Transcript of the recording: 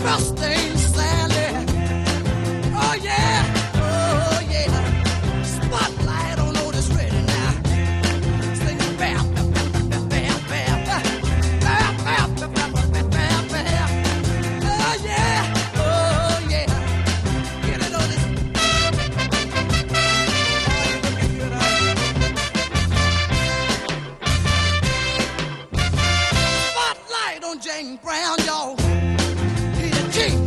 Mustang Sally. Oh yeah, oh yeah. Spotlight on Otis Redding now. Singing bam, bam, bam, bam, bam, bam, bam, bam, bam, bam, bam. Oh yeah, oh yeah. Get it, Otis. Spotlight on James Brown, y'all. He's a king.